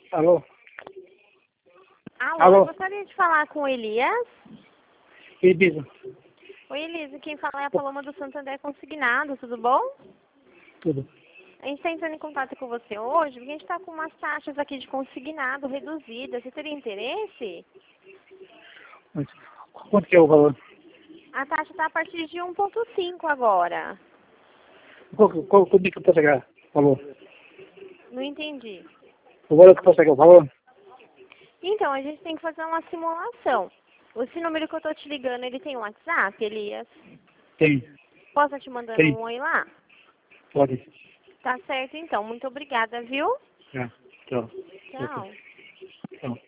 Alô? Alô, Alô? eu gostaria de falar com o Elias. Ibiza. Oi, Elias, quem fala é a Paloma do Santander Consignado, tudo bom? Tudo. A gente está entrando em contato com você hoje, porque a gente está com umas taxas aqui de consignado reduzidas. Você teria interesse? Mas quanto que é o valor? A taxa está a partir de 1,5 agora. Quanto que eu posso pegar o valor? Não entendi. O valor que eu posso pegar o valor? Então, a gente tem que fazer uma simulação. Esse número que eu estou te ligando, ele tem WhatsApp, Elias? Tem. Posso estar te mandando Tem. um oi lá? Pode. Tá certo, então. Muito obrigada, viu? É. Tchau. Tchau. Tchau.